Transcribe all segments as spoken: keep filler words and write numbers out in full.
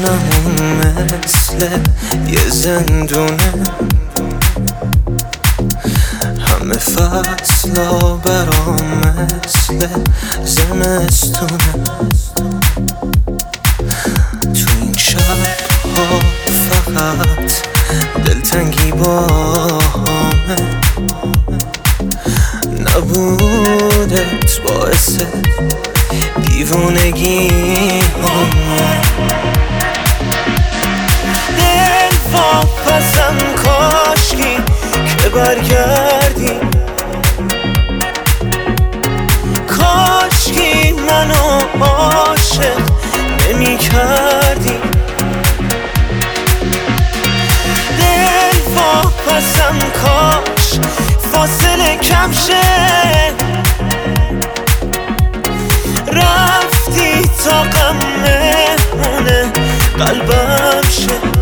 خونمون مثل یه زندونه، همه فصلا برام مثل زمستونه. تو این شبها فقط دلتنگی با همه، نبودت باعث دیوونگی همه. دل واپسم کاشکی که برگردی، کاشکی منو عاشق نمی کردی. دل واپسم کاش فاصله کم شه، رفتی تا غم مهمونه قلبم شه.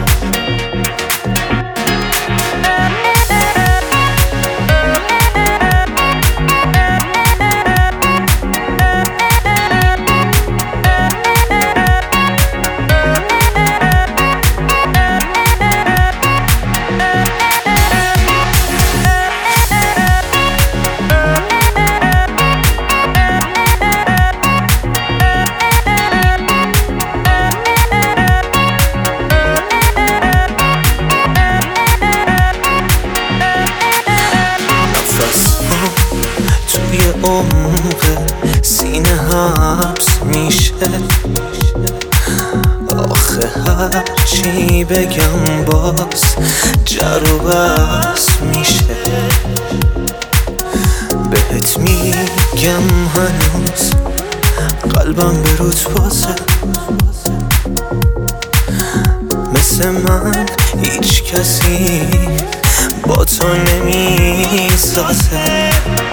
توی عمق سینه حبس میشه، آخه هرچی بگم باز جر و بحث میشه. بهت میگم هنوز قلبم به روت بازه، مثل من هیچ کسی با تو نمیسازه.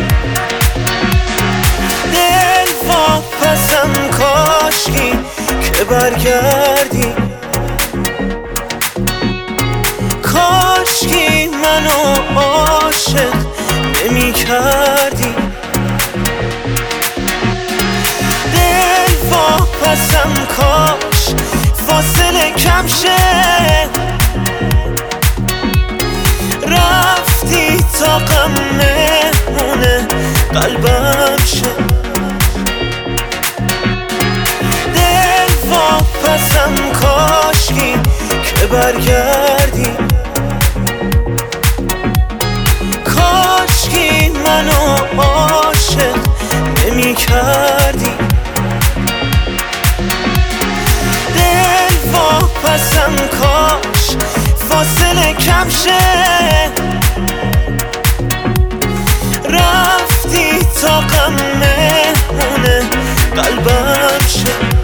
دل واپسم کاشکی که برگردی، کاشکی منو عاشق نمی کردی. دل واپسم کاش فاصله کم شه، رفتی تا غم مهمونه قلبم شه. دل واپسم کاشکی که برگردی، کاشکی منو عاشق نمی کردی. دل واپسم کاش فاصله کم شه، رفتی تا غم مهمونه قلبم شه.